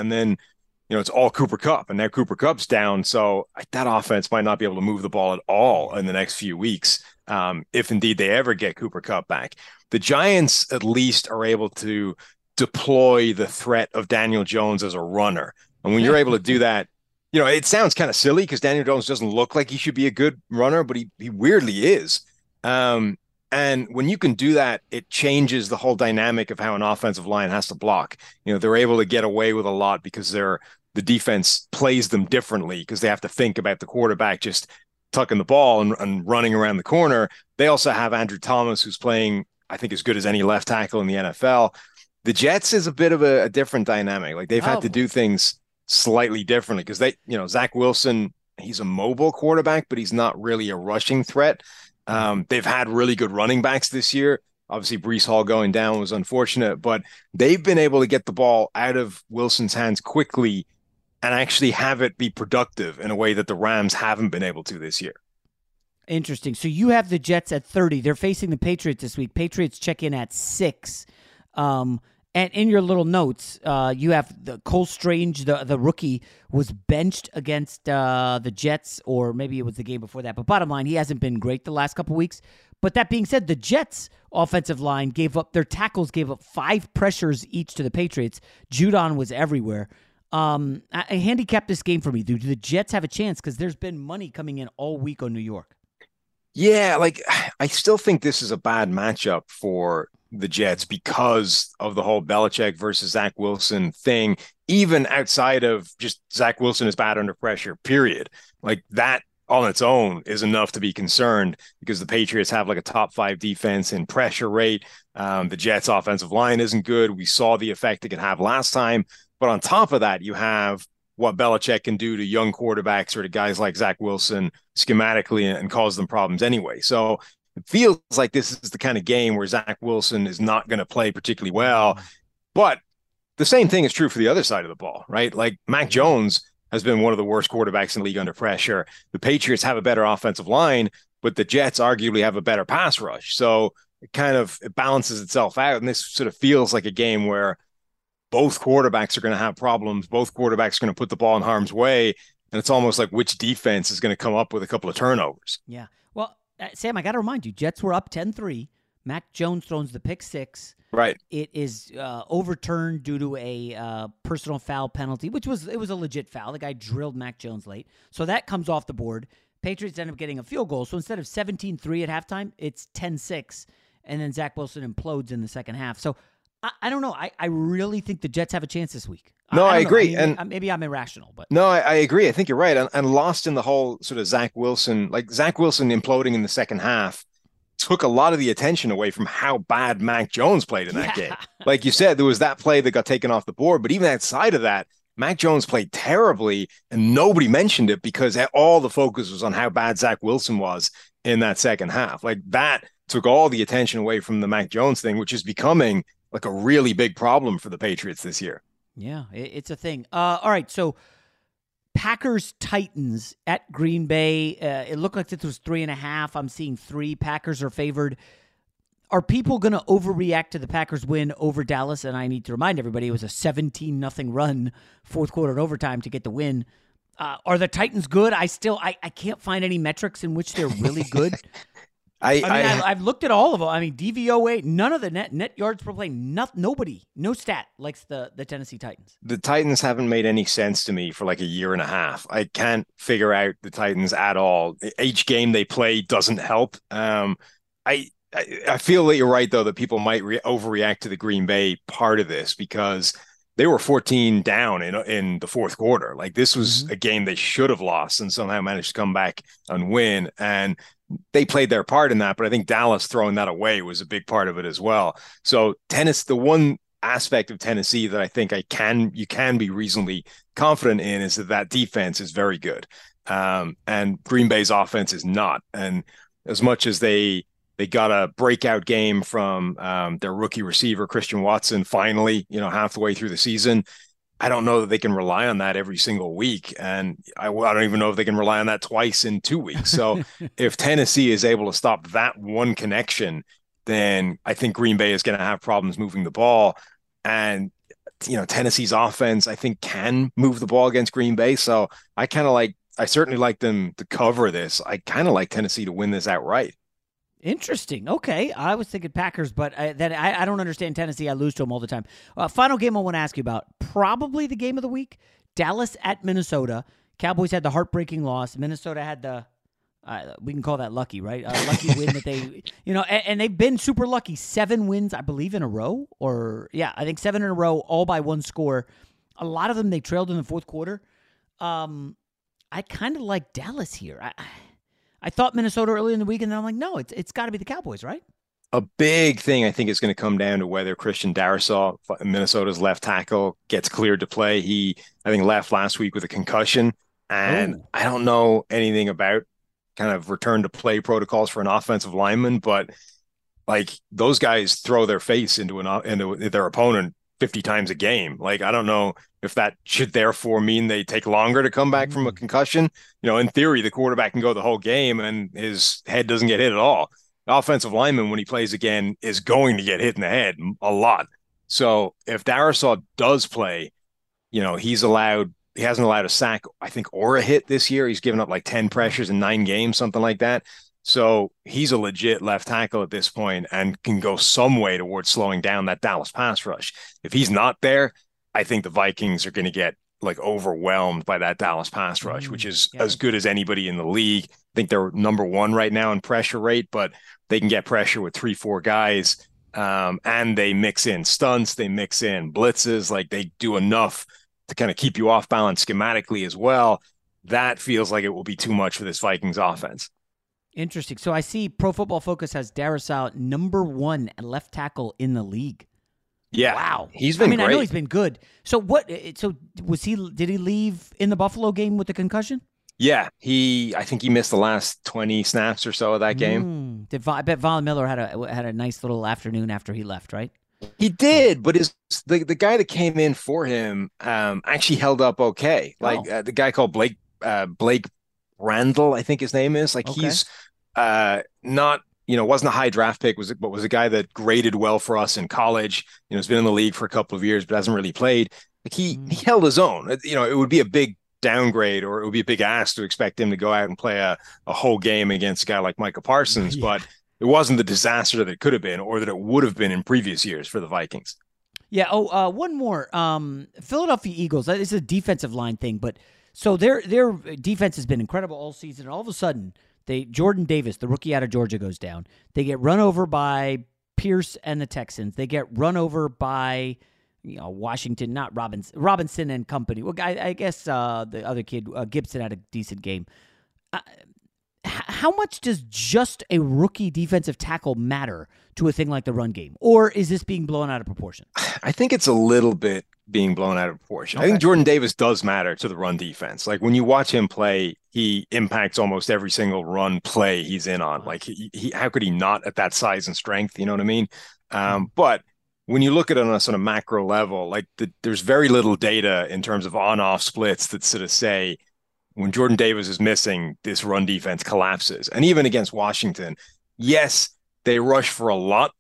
all Cooper Kupp, and now Cooper Kupp's down. So that offense might not be able to move the ball at all in the next few weeks, if indeed they ever get Cooper Kupp back. The Giants at least are able to deploy the threat of Daniel Jones as a runner. And when you're able to do that, it sounds kind of silly because Daniel Jones doesn't look like he should be a good runner, but he weirdly is. And when you can do that, it changes the whole dynamic of how an offensive line has to block. They're able to get away with a lot because the defense plays them differently because they have to think about the quarterback just tucking the ball and running around the corner. They also have Andrew Thomas, who's playing, I think, as good as any left tackle in the NFL. The Jets is a bit of a different dynamic. Like they've had to do things slightly differently because Zach Wilson, he's a mobile quarterback, but he's not really a rushing threat. They've had really good running backs this year. Obviously, Breece Hall going down was unfortunate, but they've been able to get the ball out of Wilson's hands quickly and actually have it be productive in a way that the Rams haven't been able to this year. Interesting. So you have the Jets at 30. They're facing the Patriots this week. Patriots check in at 6. And in your little notes, you have Cole Strange, the rookie, was benched against the Jets, or maybe it was the game before that. But bottom line, he hasn't been great the last couple weeks. But that being said, the Jets' offensive line their tackles gave up 5 pressures each to the Patriots. Judon was everywhere. I handicapped this game for me. Do the Jets have a chance? Because there's been money coming in all week on New York. Yeah, I still think this is a bad matchup for the Jets because of the whole Belichick versus Zach Wilson thing, even outside of just Zach Wilson is bad under pressure, period. Like that on its own is enough to be concerned because the Patriots have a top 5 defense in pressure rate. The Jets offensive line isn't good. We saw the effect it could have last time. But on top of that, you have what Belichick can do to young quarterbacks or to guys like Zach Wilson schematically and cause them problems anyway. So it feels like this is the kind of game where Zach Wilson is not going to play particularly well. But the same thing is true for the other side of the ball, right? Like Mac Jones has been one of the worst quarterbacks in the league under pressure. The Patriots have a better offensive line, but the Jets arguably have a better pass rush. So it balances itself out. And this sort of feels like a game where both quarterbacks are going to have problems. Both quarterbacks are going to put the ball in harm's way. And it's almost like which defense is going to come up with a couple of turnovers. Yeah. Well, Sam, I got to remind you, Jets were up 10-3. Mac Jones throws the pick 6. Right. It is overturned due to a personal foul penalty, it was a legit foul. The guy drilled Mac Jones late. So that comes off the board. Patriots end up getting a field goal. So instead of 17-3 at halftime, it's 10-6. And then Zach Wilson implodes in the second half. So I don't know. I really think the Jets have a chance this week. No, I agree. I mean, and maybe I'm irrational, but no, I agree. I think you're right. And lost in the whole sort of Zach Wilson imploding in the second half took a lot of the attention away from how bad Mac Jones played in that game. Like you said, there was that play that got taken off the board, but even outside of that, Mac Jones played terribly and nobody mentioned it because all the focus was on how bad Zach Wilson was in that second half. Like that took all the attention away from the Mac Jones thing, which is becoming like a really big problem for the Patriots this year. Yeah, it's a thing. All right, so Packers-Titans at Green Bay. It looked like this was 3.5. I'm seeing 3. Packers are favored. Are people going to overreact to the Packers win over Dallas? And I need to remind everybody it was a 17-0 run, fourth quarter and overtime to get the win. Are the Titans good? I can't find any metrics in which they're really good. I've looked at all of them. I mean, DVOA, none of the net yards per play, nobody, no stat likes the Tennessee Titans. The Titans haven't made any sense to me for like a year and a half. I can't figure out the Titans at all. Each game they play doesn't help. I feel that you're right, though, that people might overreact to the Green Bay part of this because they were 14 down in the fourth quarter. Like this was a game they should have lost and somehow managed to come back and win. And they played their part in that, but I think Dallas throwing that away was a big part of it as well. So the one aspect of Tennessee that I think you can be reasonably confident in is that defense is very good. And Green Bay's offense is not. And as much as they got a breakout game from their rookie receiver, Christian Watson, finally, halfway through the season, I don't know that they can rely on that every single week. And I don't even know if they can rely on that twice in 2 weeks. So if Tennessee is able to stop that one connection, then I think Green Bay is going to have problems moving the ball. And, Tennessee's offense, I think, can move the ball against Green Bay. So I certainly like them to cover this. I kind of like Tennessee to win this outright. Interesting. Okay. I was thinking Packers, but I don't understand Tennessee. I lose to them all the time. Final game I want to ask you about, probably the game of the week, Dallas at Minnesota. Cowboys had the heartbreaking loss. Minnesota had the, we can call that lucky, right? Lucky win that they, and they've been super lucky. 7 wins, I believe, in a row. I think 7 in a row, all by one score. A lot of them they trailed in the fourth quarter. I kind of like Dallas here. I thought Minnesota early in the week, and then I'm like, no, it's got to be the Cowboys, right? A big thing, I think, is going to come down to whether Christian Darrisaw, Minnesota's left tackle, gets cleared to play. He, I think, left last week with a concussion, and I don't know anything about kind of return to play protocols for an offensive lineman, but like those guys throw their face into their opponent 50 times a game. Like, I don't know if that should therefore mean they take longer to come back from a concussion. In theory, the quarterback can go the whole game and his head doesn't get hit at all. The offensive lineman, when he plays again, is going to get hit in the head a lot. So if Darrisaw does play, he hasn't allowed a sack, I think, or a hit this year. He's given up like 10 pressures in 9 games, something like that. So he's a legit left tackle at this point and can go some way towards slowing down that Dallas pass rush. If he's not there, I think the Vikings are going to get like overwhelmed by that Dallas pass rush, which is as good as anybody in the league. I think they're number 1 right now in pressure rate, but they can get pressure with 3-4 guys. And they mix in stunts, they mix in blitzes, like they do enough to kind of keep you off balance schematically as well. That feels like it will be too much for this Vikings offense. Interesting. So I see Pro Football Focus has Darrisaw number 1 left tackle in the league. Yeah. Wow. He's been great. I know he's been good. So did he leave in the Buffalo game with the concussion? Yeah. I think he missed the last 20 snaps or so of that game. I bet Von Miller had a nice little afternoon after he left, right? He did, but the guy that came in for him actually held up okay. Like the guy called Blake Randall, I think his name is. Like he's not, wasn't a high draft pick, but was a guy that graded well for us in college. Has been in the league for a couple of years, but hasn't really played. Like he held his own. It would be a big downgrade, or it would be a big ask to expect him to go out and play a whole game against a guy like Micah Parsons, but it wasn't the disaster that it could have been, or that it would have been in previous years for the Vikings. Yeah. One more. Philadelphia Eagles. This is a defensive line thing, but so their defense has been incredible all season. And all of a sudden, Jordan Davis, the rookie out of Georgia, goes down. They get run over by Pierce and the Texans. They get run over by Washington, not Robinson and company. Well, I guess the other kid, Gibson, had a decent game. How much does just a rookie defensive tackle matter to a thing like the run game? Or is this being blown out of proportion? I think it's a little bit being blown out of proportion. Okay. I think Jordan Davis does matter to the run defense. Like when you watch him play, he impacts almost every single run play he's in on. Like he how could he not at that size and strength? You know what I mean? But when you look at it on a sort of macro level, like there's very little data in terms of on-off splits that sort of say when Jordan Davis is missing, this run defense collapses. And even against Washington, yes, they rush for a lot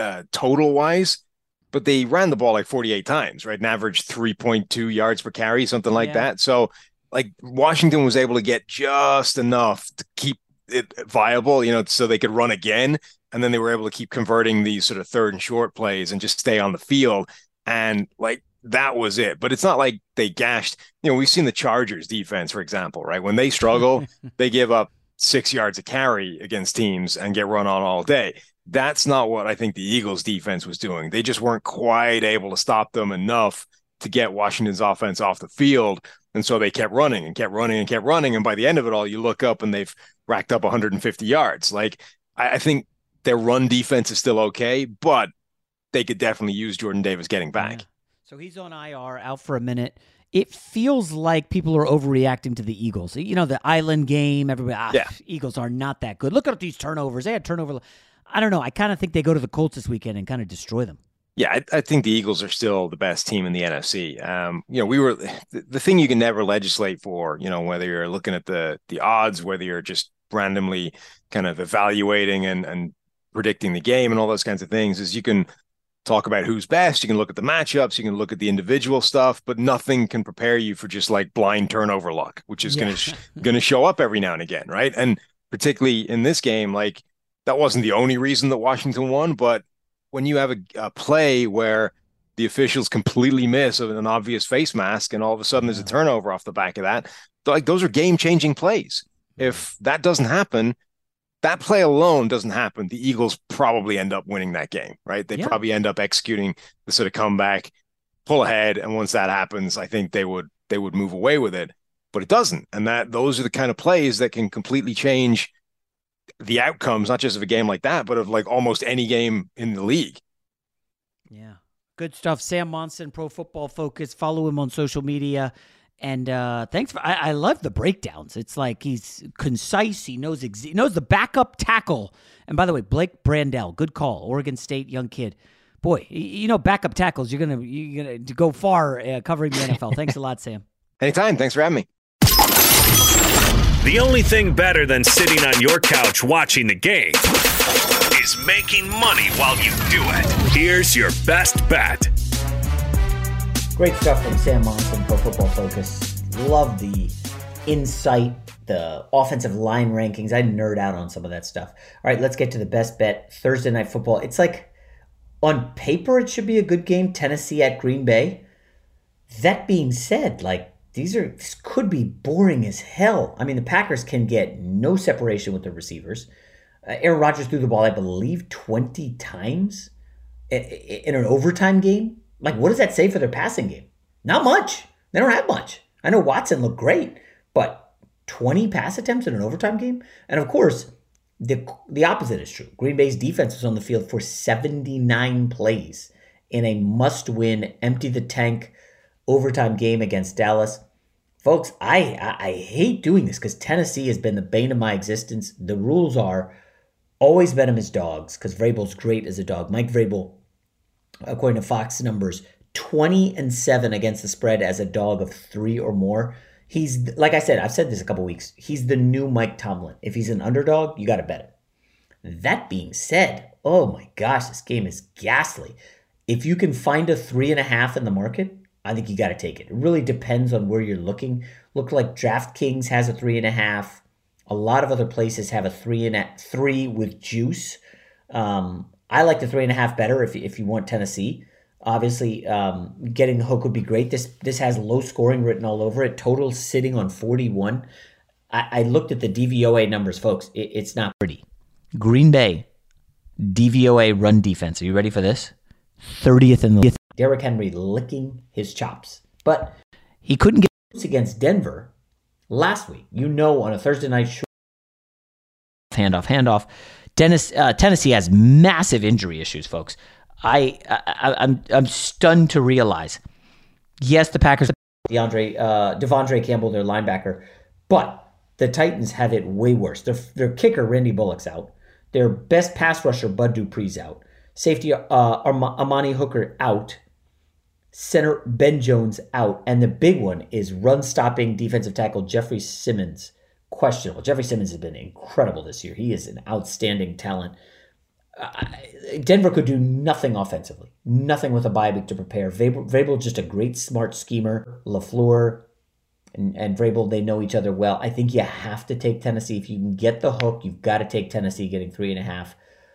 total-wise, but they ran the ball like 48 times, right? An average 3.2 yards per carry, something like that. So like Washington was able to get just enough to keep it viable, so they could run again. And then they were able to keep converting these sort of third and short plays and just stay on the field. And like, that was it. But it's not like they gashed. We've seen the Chargers defense, for example, right? When they struggle, they give up 6 yards a carry against teams and get run on all day. That's not what I think the Eagles defense was doing. They just weren't quite able to stop them enough to get Washington's offense off the field. And so they kept running and kept running and kept running. And by the end of it all, you look up and they've racked up 150 yards. Like, I think their run defense is still okay, but they could definitely use Jordan Davis getting back. Yeah. So he's on IR, out for a minute. It feels like people are overreacting to the Eagles. The Island game, everybody, Eagles are not that good. Look at these turnovers. They had turnover. I don't know. I kind of think they go to the Colts this weekend and kind of destroy them. Yeah, I think the Eagles are still the best team in the NFC. We were the thing you can never legislate for, whether you're looking at the odds, whether you're just randomly kind of evaluating and predicting the game and all those kinds of things, is you can talk about who's best. You can look at the matchups. You can look at the individual stuff, but nothing can prepare you for just like blind turnover luck, which is going to show up every now and again, right? And particularly in this game, like that wasn't the only reason that Washington won, but when you have a play where the officials completely miss an obvious face mask and all of a sudden there's a turnover off the back of that, like those are game-changing plays. If that doesn't happen, that play alone doesn't happen, the Eagles probably end up winning that game, right? They probably end up executing the sort of comeback, pull ahead, and once that happens, I think they would move away with it. But it doesn't, and those are the kind of plays that can completely change the outcomes, not just of a game like that, but of like almost any game in the league. Yeah, good stuff. Sam Monson, Pro Football Focus. Follow him on social media. And thanks for. I love the breakdowns. It's like he's concise. He knows knows the backup tackle. And by the way, Blake Brandel, good call. Oregon State young kid. Boy, backup tackles. You're gonna go far covering the NFL. Thanks a lot, Sam. Anytime. Thanks for having me. The only thing better than sitting on your couch watching the game is making money while you do it. Here's your best bet. Great stuff from Sam Monson, Pro Football Focus. Love the insight, the offensive line rankings. I nerd out on some of that stuff. All right, let's get to the best bet. Thursday Night Football. It's like, on paper, it should be a good game. Tennessee at Green Bay. That being said, this could be boring as hell. I mean, the Packers can get no separation with the receivers. Aaron Rodgers threw the ball, I believe, 20 times in an overtime game. Like, what does that say for their passing game? Not much. They don't have much. I know Watson looked great, but 20 pass attempts in an overtime game? And of course, the opposite is true. Green Bay's defense was on the field for 79 plays in a must-win, empty-the-tank overtime game against Dallas. Folks, I hate doing this because Tennessee has been the bane of my existence. The rules are always bet them as dogs because Vrabel's great as a dog. Mike Vrabel, according to Fox numbers, 20-7 against the spread as a dog of 3 or more. He's, like I said, I've said this a couple weeks, he's the new Mike Tomlin. If he's an underdog, you got to bet it. That being said, oh my gosh, this game is ghastly. If you can find a 3.5 in the market, I think you got to take it. It really depends on where you're looking. Look like DraftKings has a 3.5. A lot of other places have a 3 with juice. I like the 3.5 better if you want Tennessee. Obviously, getting the hook would be great. This has low scoring written all over it. Total sitting on 41. I looked at the DVOA numbers, folks. It's not pretty. Green Bay, DVOA run defense. Are you ready for this? 30th in the league. Derrick Henry licking his chops. But he couldn't get against Denver last week. On a Thursday night show. Handoff. Tennessee has massive injury issues, folks. I'm stunned to realize. Yes, the Packers, Devondre Campbell, their linebacker, but the Titans have it way worse. Their kicker, Randy Bullock's out. Their best pass rusher, Bud Dupree's out. Safety, Amani Hooker out. Center, Ben Jones out. And the big one is run-stopping defensive tackle Jeffrey Simmons, questionable. Jeffrey Simmons has been incredible this year. He is an outstanding talent. Denver could do nothing offensively. Nothing with a bye week to prepare. Vrabel just a great, smart schemer. LaFleur and Vrabel, they know each other well. I think you have to take Tennessee. If you can get the hook, you've got to take Tennessee getting 3.5.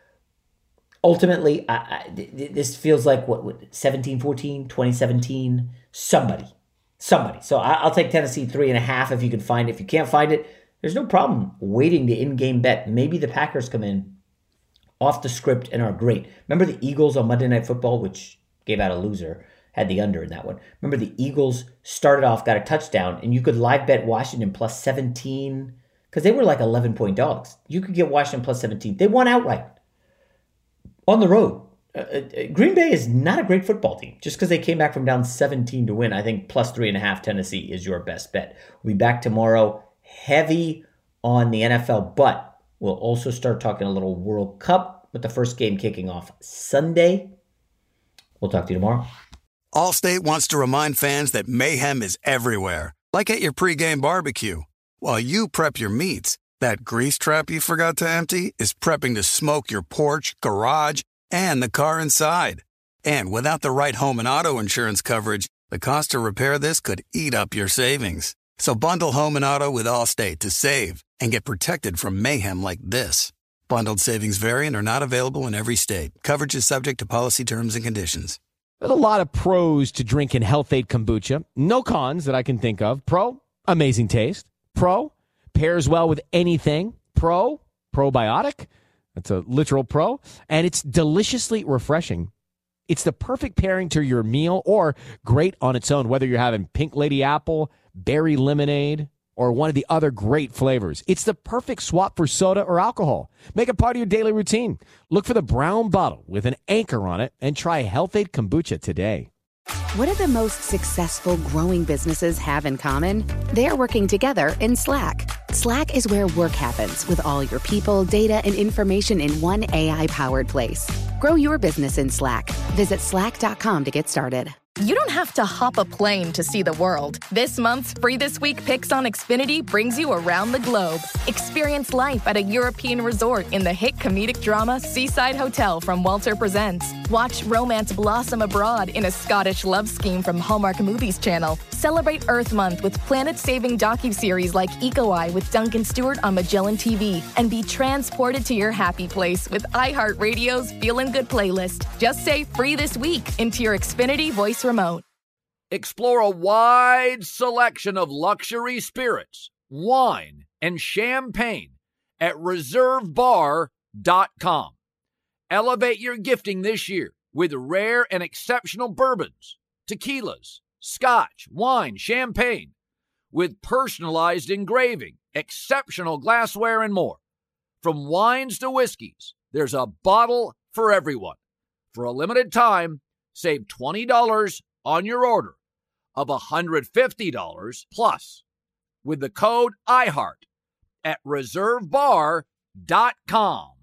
Ultimately, this feels like, 17-14, 2017? Somebody. So I'll take Tennessee 3.5 if you can find it. If you can't find it, there's no problem waiting the in-game bet. Maybe the Packers come in off the script and are great. Remember the Eagles on Monday Night Football, which gave out a loser, had the under in that one. Remember the Eagles started off, got a touchdown, and you could live bet Washington plus 17 because they were like 11-point dogs. You could get Washington plus 17. They won outright on the road. Green Bay is not a great football team. Just because they came back from down 17 to win, I think plus 3.5 Tennessee is your best bet. We'll be back tomorrow, heavy on the NFL, but we'll also start talking a little World Cup with the first game kicking off Sunday. We'll talk to you tomorrow. Allstate wants to remind fans that mayhem is everywhere, like at your pregame barbecue. While you prep your meats, that grease trap you forgot to empty is prepping to smoke your porch, garage, and the car inside. And without the right home and auto insurance coverage, the cost to repair this could eat up your savings. So bundle home and auto with Allstate to save and get protected from mayhem like this. Bundled savings vary and are not available in every state. Coverage is subject to policy terms and conditions. There's a lot of pros to drinking Health-Ade kombucha. No cons that I can think of. Pro, amazing taste. Pro, pairs well with anything. Pro, probiotic. That's a literal pro. And it's deliciously refreshing. It's the perfect pairing to your meal or great on its own, whether you're having Pink Lady Apple, berry lemonade, or one of the other great flavors. It's the perfect swap for soda or alcohol. Make it part of your daily routine. Look for the brown bottle with an anchor on it and try Health-Ade kombucha today. What do the most successful growing businesses have in common? They're working together in Slack. Slack is where work happens with all your people, data, and information in one AI-powered place. Grow your business in Slack. Visit slack.com to get started. You don't have to hop a plane to see the world. This month's Free This Week Picks on Xfinity brings you around the globe. Experience life at a European resort in the hit comedic drama Seaside Hotel from Walter Presents. Watch romance blossom abroad in a Scottish love scheme from Hallmark Movies Channel. Celebrate Earth Month with planet-saving docuseries like Eco Eye with Duncan Stewart on Magellan TV. And be transported to your happy place with iHeartRadio's Feelin' Good playlist. Just say Free This Week into your Xfinity voice remote. Explore a wide selection of luxury spirits, wine, and champagne at ReserveBar.com. Elevate your gifting this year with rare and exceptional bourbons, tequilas, scotch, wine, champagne, with personalized engraving, exceptional glassware, and more. From wines to whiskeys, there's a bottle for everyone. For a limited time, save $20 on your order of $150 plus with the code IHEART at ReserveBar.com.